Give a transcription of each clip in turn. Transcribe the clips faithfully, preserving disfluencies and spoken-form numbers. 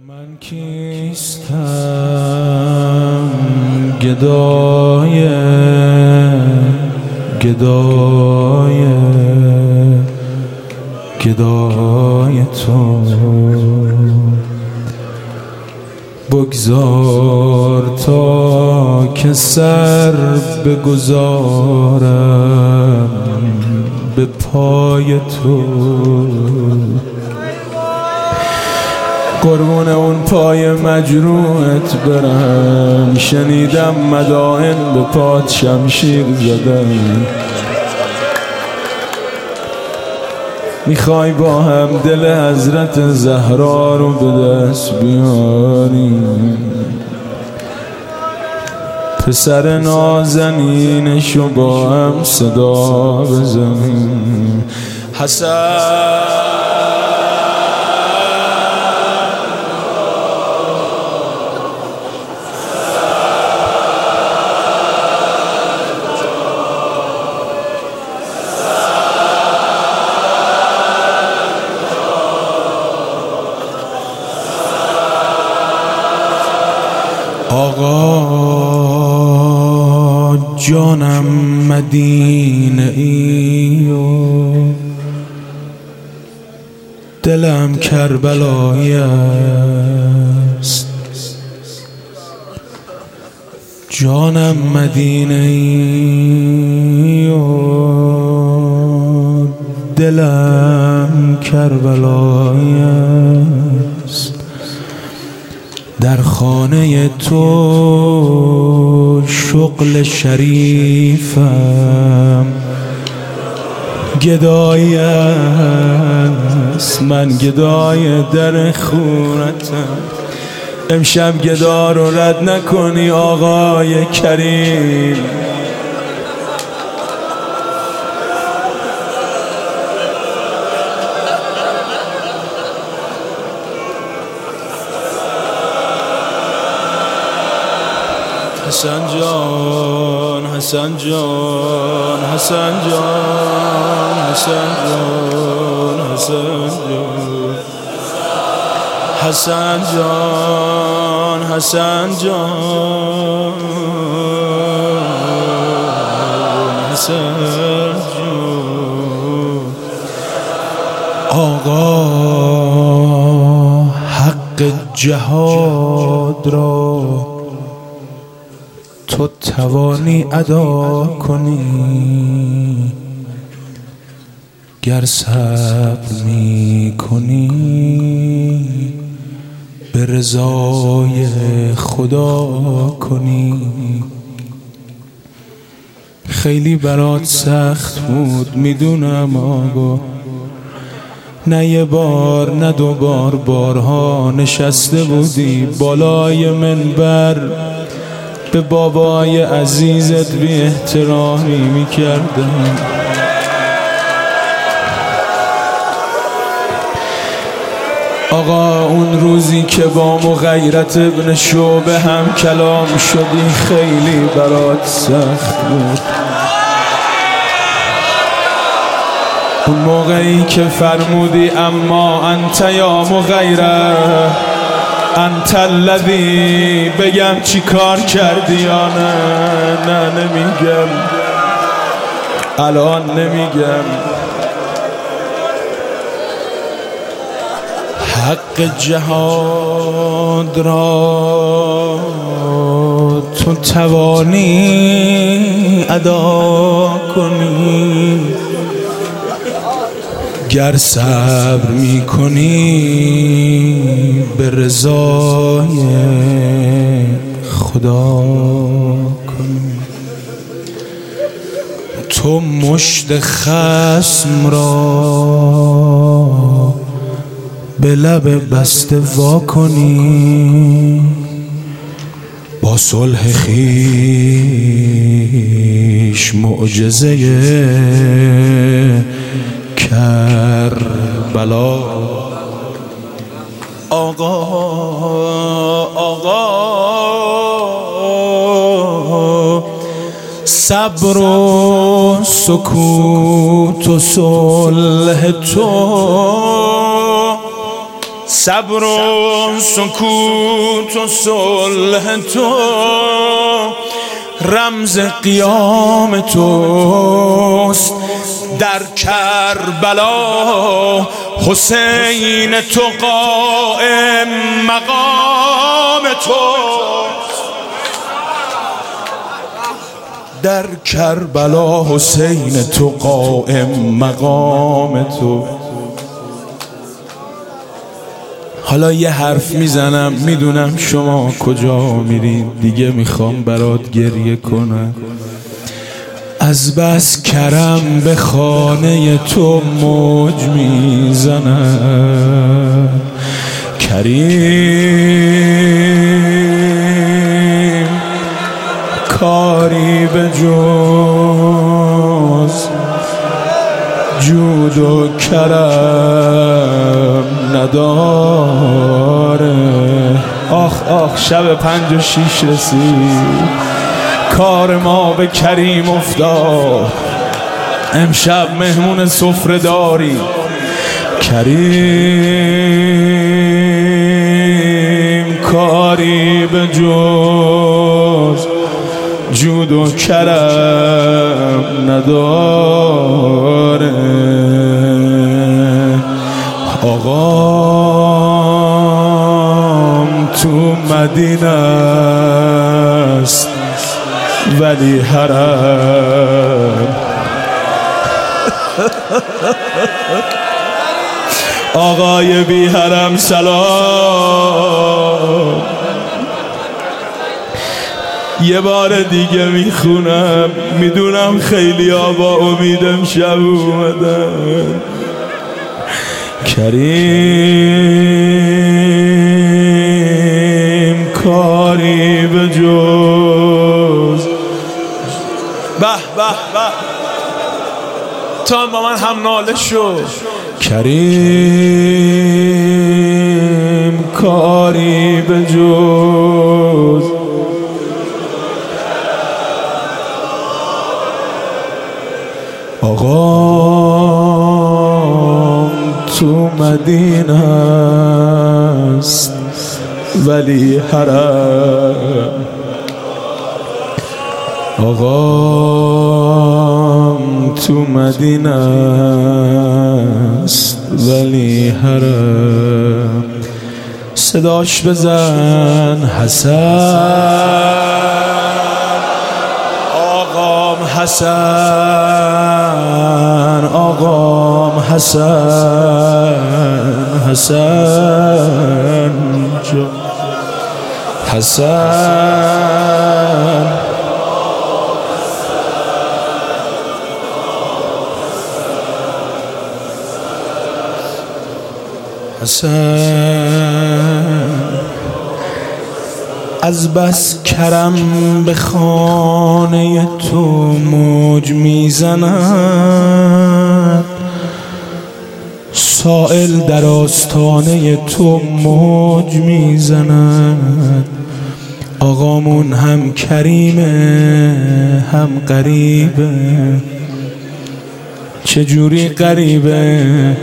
من کیستم گدای گدای گدای تو، بگذار تا که سر بگذارم به پای تو، قربون اون پای مجروحت برم. شنیدم مدائن به پات شمشیر زدن، میخوای با هم دل حضرت زهرا رو به دست بیاریم، پسر نازنینشو با هم صدا بزنیم. حسن آقا جانم مدینه ای و دلم کربلایی است، جانم مدینه ای و دلم کربلایی است. در خانه تو شغل شریفم گدایی است، من گدای در خونتم. امشب گدا رو رد نکنی آقای کریم. حسن جان حسن جان حسن جان حسن جان حسن جان حسن جان حسن جان حسن جان. آقا حق جهاد را تو توانی ادا کنی، گر صبر می کنی به رضای خدا کنی. خیلی برات سخت بود میدونم آقا، نه یه بار نه دو بار، بارها نشسته بودی بالای منبر به بابای عزیزت بی احترامی میکردم. آقا اون روزی که با مغیرت ابن شعبه هم کلام شدی خیلی برات سخت بود. اون موقعی که فرمودی اما انت یا مغیره انت الذی، بگم چی کار کردی یا نه؟ نه نمیگم، الان نمیگم. حق جهاد را تو توانی ادا کنی، گر صبر می کنی به رضای خدا کنی. تو مشت خصم را به لب بسته وا کنی، با صلح خویش معجزه کربلا. آقا آقا صبر و سکوت و صلح تو صبر و سکوت و صلح تو رمز قیام توست. در کربلا حسین تو قائم مقام توست. در کربلا حسین تو قائم مقام تو. حالا یه حرف میزنم، میدونم شما کجا میرید، دیگه میخوام برات گریه کنم. از بس کرم به خانه تو موج میزنم. کریم کاری به جز جود و کرم نداره. آخ آخ شب پنج و شیش رسید، کار ما به کریم افتاد. امشب مهمون سفره داری. کریم کاری به جز جود و کرم نداره. آقام تو مدینه است ولی حرم. آقای بی حرم سلام. یه بار دیگه میخونم، میدونم خیلی ها با امید امشب اومدن. کریم کاری به جز به به به تا با من هم ناله شو. کریم کاری به جز آقام تو مدینه است ولی حرم. آقام تو مدینه است ولی حرم. صداش بزن حسن، آقام حسن، آقام حسن، حسن جو حسن. حسن از بس کرم به خانه تو موج میزند. سائل در آستانه تو موج میزند. آقامون هم کریمه هم غریبه. چجوری غریبه؟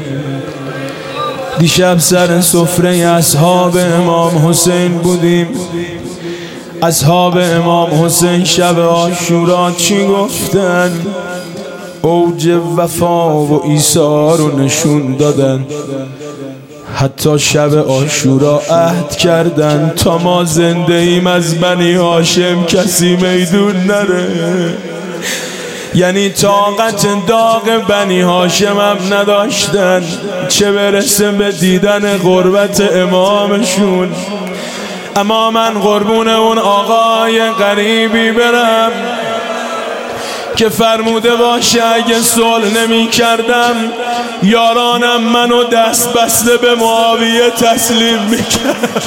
دیشب سر سفره اصحاب امام حسین بودیم. اصحاب امام حسین شب عاشورا چی گفتن؟ اوج وفا و ایثار رو نشون دادن. حتی شب عاشورا عهد کردن تا ما زنده ایم از بنی هاشم کسی میدون نره. یعنی طاقت داغ بنی هاشم هم نداشتن، چه برسه به دیدن غربت امامشون. اما من قربون اون آقای غریبی برم که فرموده باشه اگه صلح نمی کردم یارانم منو دست بسته به معاویه تسلیم میکرد.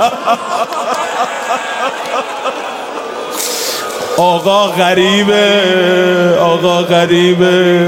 آقا غریبه، آقا غریبه.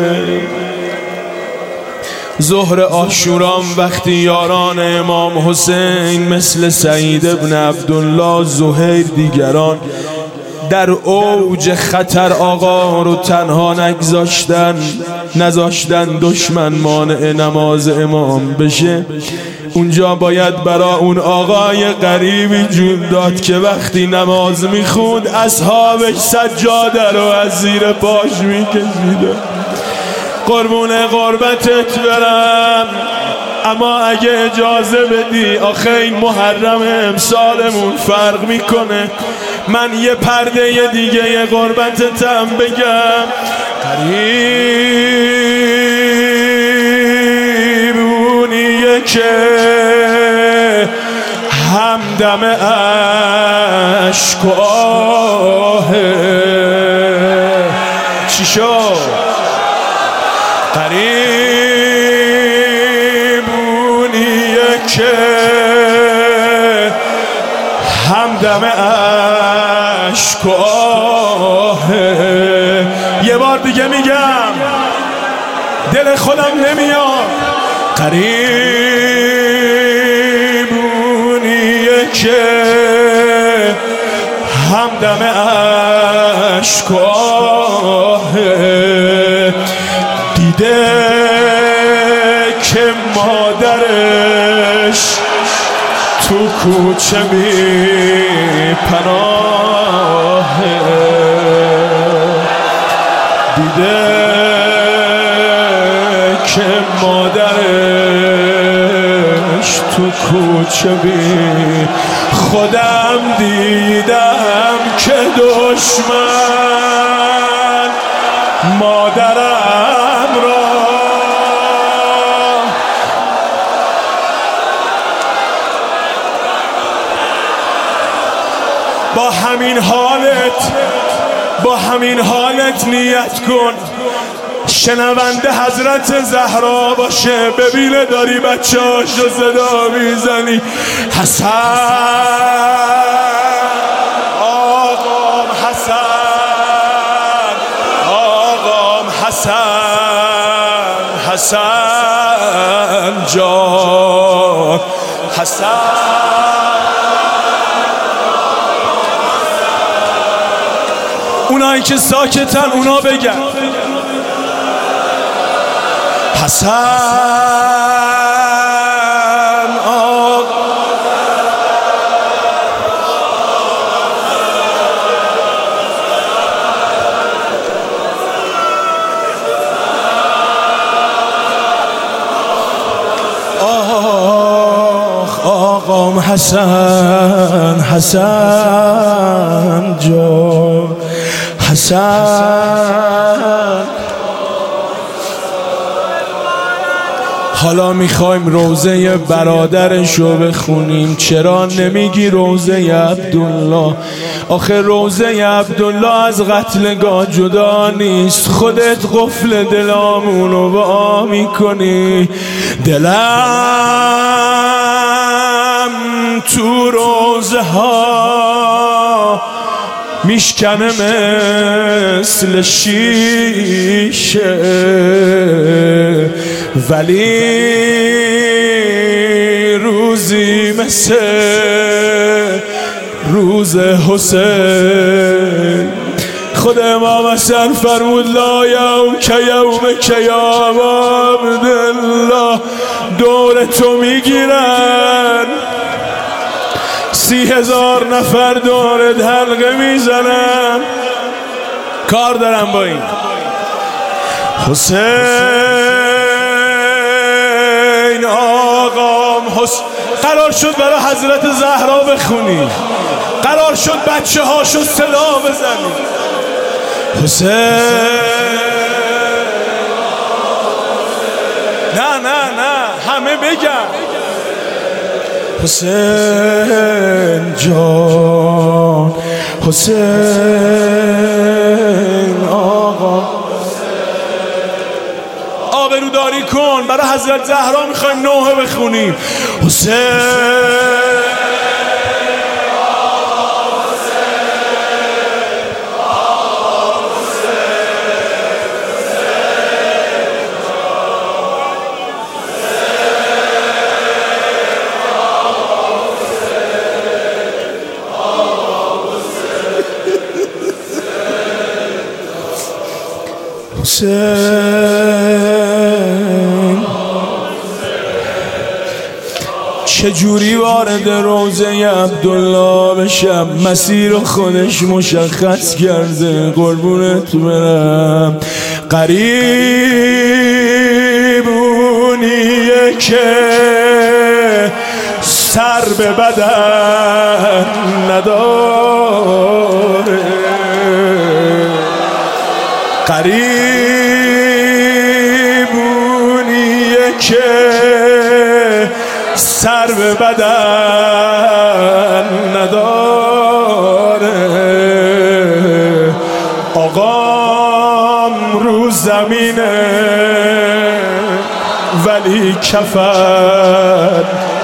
ظهر عاشورام وقتی یاران امام حسین مثل سعید ابن عبدالله، زهیر دیگران در اوج خطر آقا رو تنها نگذاشتن، نذاشتن دشمن مانع نماز امام بشه. اونجا باید برا اون آقای غریبی جون داد که وقتی نماز میخوند اصحابش سجاده رو از زیر پاش میکشیدن. قربون قربتت برم، اما اگه اجازه بدی آخه این محرم امسالمون فرق میکنه، من یه پرده دیگه یه قربتتم بگم. قریب اونیه که همدم عشق و آهه. چی شد؟ قریب اونیه که همدم عشق و آهه. یه بار دیگه میگم دل خودم نمیاد. قریب اونیه که همدم عشق و آهه. دیده که مادرش تو کوچه می پناهه. دیده که مادرش تو کوچه می. خودم دیدم که دشمن مادرم را با همین حالت با همین حالت نیت کن شنونده حضرت زهرا باشه. ببینه داری بچه هاشو صدا میزنی. حسن آقام حسن آقام حسن حسن جان حسن. اونایی که ساکتن اونا بگن حسن آقا. آخ آقام حسن حسن جان حسن. حالا میخوایم روزه برادرشو بخونیم. چرا نمیگی روزه عبدالله؟ آخه روزه عبدالله از قتلگاه جدا نیست. خودت قفل دلامونو وا میکنی. دلم تو روزه ها میشکنه مثل شیشه، ولی روزی مثل روز حسین. خود امام حسن فرمود لا یوم که یوم که یا عبدالله. دور تو میگیرن، سی هزار نفر دورت حلقه میزنن. کار دارم با این حسین آقام. حسین قرار شد برای حضرت زهرا بخونی، قرار شد بچه هاشو صدا بزنی. حسین نه نه نه همه بگن حسین جان حسین آقا. آبروداری کن، برای حضرت زهرا میخوایم نوحه بخونیم. حسین حسین چجوری وارد روضه عبدالله بشم؟ مسیر خودش مشخص کرده، قربونت برم. قریبونیه که سر به بدن نداره، قریبونیه که سر به بدن نداره. آقام رو زمینه ولی کفن.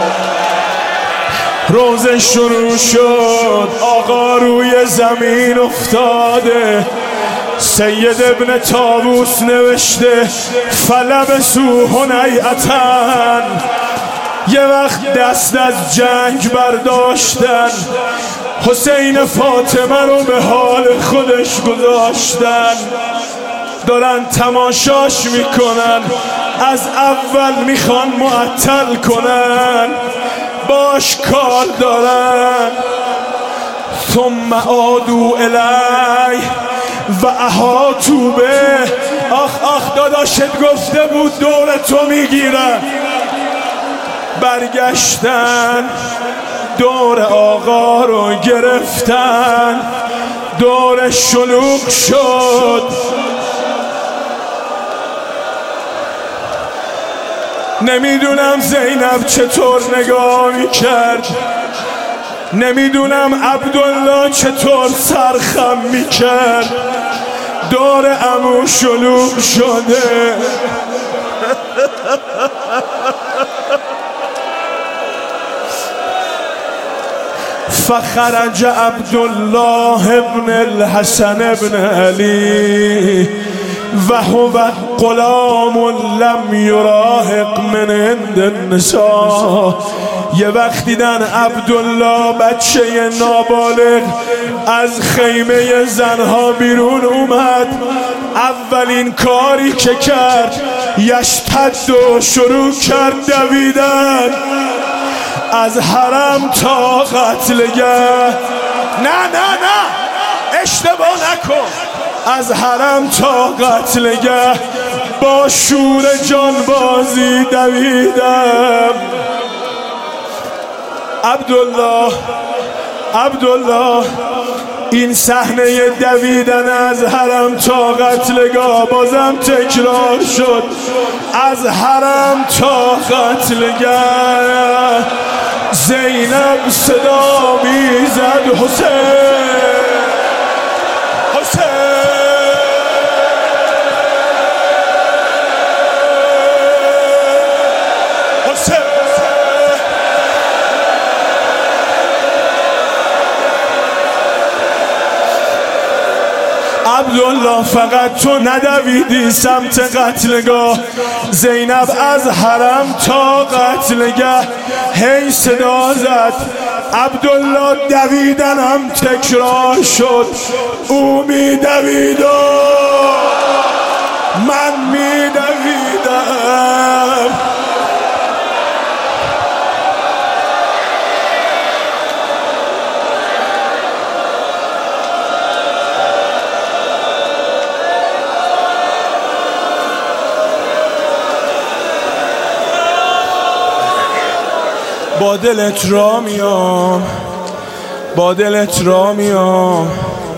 روزه شروع شد، آقا روی زمین افتاده. سید ابن طاووس نوشته فلبسوا هنیئة، یه وقت دست از جنگ برداشتن، حسین فاطمه رو به حال خودش گذاشتن. دارن تماشاش میکنن، از اول میخوان معطل کنن، باش کار دارن. ثم عادوا الی و احاطوا به. آخ آخ داداشت گفته بود دور تو میگیرن. برگشتن دور آقا رو گرفتن، دور شلوغ شد. نمیدونم زینب چطور نگاه میکرد، نمیدونم عبدالله چطور سرخم میکرد. دور عمو شلوغ شده. فخرج عبدالله ابن الحسن ابن علی و هو غلام لم یراهق من عند النساء. یه وقت دیدن عبدالله بچه نابالغ از خیمه زنها بیرون اومد. اولین کاری که کرد یشتد و شروع کرد دویدن از حرم تا قتلگه. نه نه نه اشتباه نکن، از حرم تا قتلگه با شور جانبازی دویدم. عبدالله عبدالله این صحنه دویدن از حرم تا قتلگاه بازم تکرار شد. از حرم تا قتلگاه زینب صدا میزد حسین حسین. عبدالله فقط تو ندویدی سمت قتلگاه، زینب از حرم تا قتلگاه هی صدا زد. عبدالله دویدنم تکرار شد. او می دوید و من می دویدم. با دلت را میام، با دلت را میام،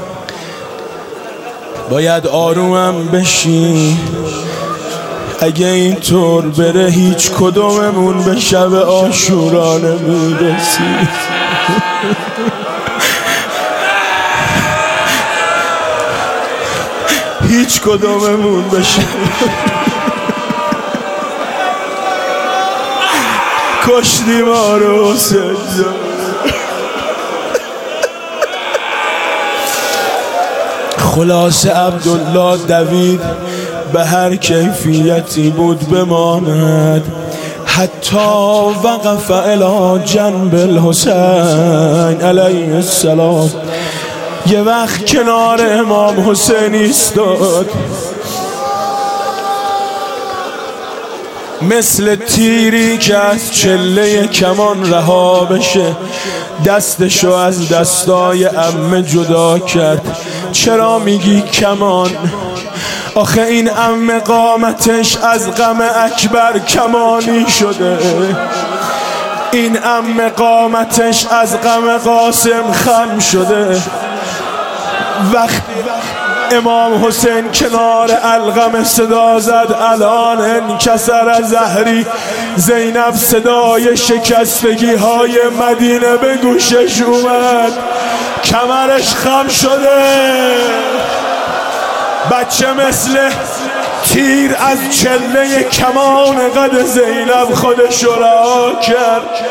باید آرومم بشی. اگه اینطور بره هیچ کدوممون به شب عاشورا نمیرسی. هیچ کدوممون به شب کشتی ما رو سجده. خلاص عبدالله دوید به هر کیفیتی بود بماند، حتی وقف الی جنب الحسین علیه السلام. یه وقت کنار امام حسین ایستاد. مثل تیری که از چله کمان رها بشه، دستشو از دستای عمه جدا کرد. چرا میگی کمان؟ آخه این عمه قامتش از غم اکبر کمانی شده، این عمه قامتش از غم قاسم خم شده. وقتی امام حسین کنار القم صدا زد الان انکسر زهری، زینب صدای شکستگی های مدینه به گوشش اومد، کمرش خم شده. بچه مثل تیر از چله کمان قد زینب خودش را کرد.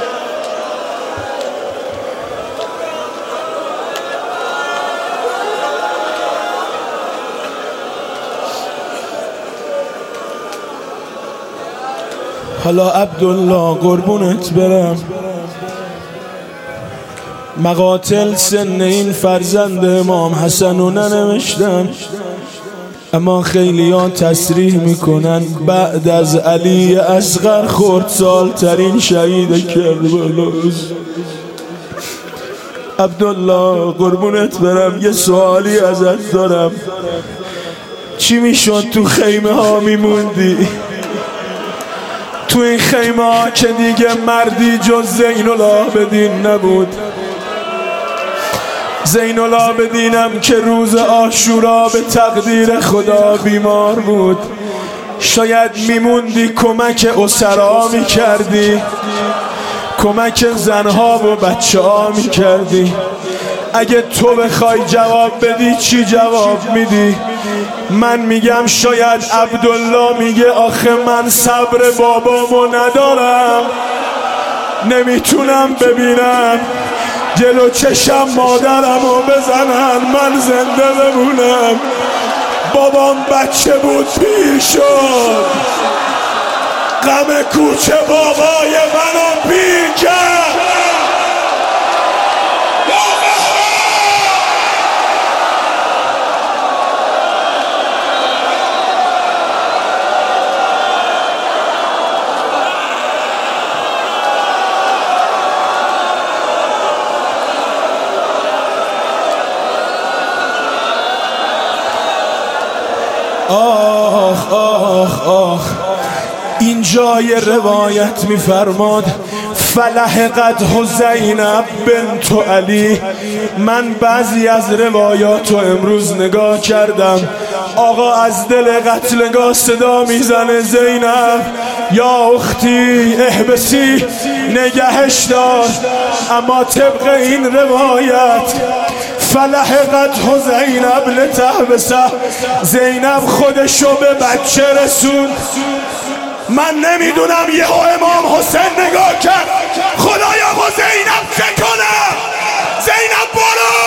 حالا عبدالله قربونت برم، مقاتل سن این فرزند امام حسن رو ننوشتن، اما خیلی ها تصریح میکنن بعد از علی اصغر خردسال ترین شهید کربلاست. عبدالله قربونت برم، یه سوالی ازت دارم، چی میشد تو خیمه ها میموندی؟ تو این خیمه ها که دیگه مردی جز زین العابدین نبود. زین العابدینم که روز عاشورا به تقدیر خدا بیمار بود، شاید میموندی کمک اسرا میکردی، کمک زنها و بچه ها میکردی. اگه تو بخوای جواب بدی چی جواب میدی؟ من میگم شاید عبدالله میگه آخه من صبر بابامو ندارم، نمیتونم ببینم جلو چشم مادرمو بزنن من زنده بمونم. بابام بچه بود پیر شد، غم کوچه بابای منو پیر کرد. آخ آخ آخ این جای روایت میفرماد فلحقت زینب بنت علی. من بعضی از روایات رو امروز نگاه کردم، آقا از دل قتلگاه صدا میزنه زینب یا اختی احبسی، نگهش دار. اما طبق این روایت فلحقت زینب لتحبسه، زینب خودشو به بچه رسوند. من نمیدونم یهو امام حسین نگاه کرد خدایا با زینب چه کنم؟ زینب برو!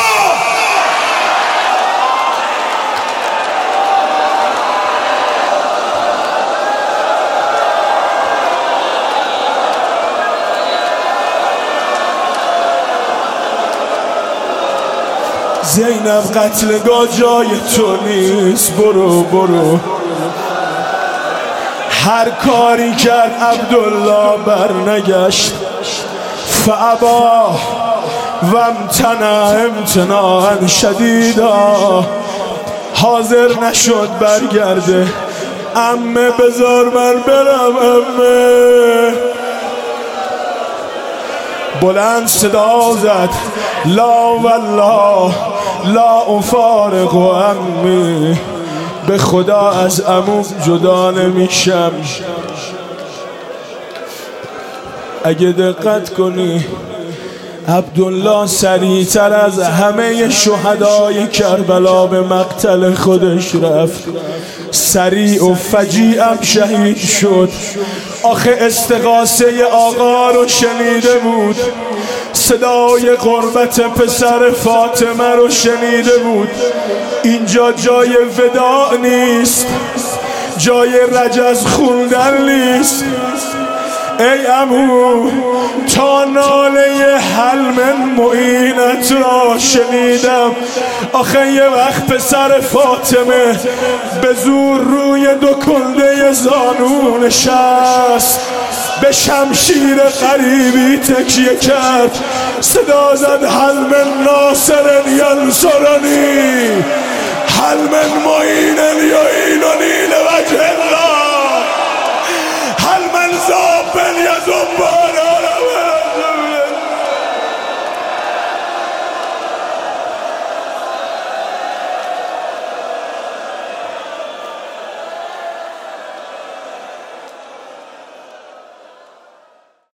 زینب قتلگاه جای تو نیست، برو برو. هر کاری کرد عبدالله برنگشت، فعبا و امتنع امتناعا شدیدا، حاضر نشد برگرده. عمه بذار من برم عمه. بلند صدا زد لا والله لا افارق عمی، به خدا از عمو جدا نمیشم. اگه دقت کنی عبدالله سریعتر از همه شهدای کربلا به مقتل خودش رفت، سریع و فجیعم شهید شد. آخه استغاثه آقا رو شنیده بود، صدای قربت پسر فاطمه رو شنیده بود. اینجا جای وداع نیست، جای رجز خوندن نیست، ای عمو تا ناله حلم معینت را شنیدم. آخه یه وقت پسر فاطمه به زور روی دو کنده زانو نشست، به شمشیر غریبی تکیه کرد، صدا زد حلم ناصر ینصرنی، حلم معین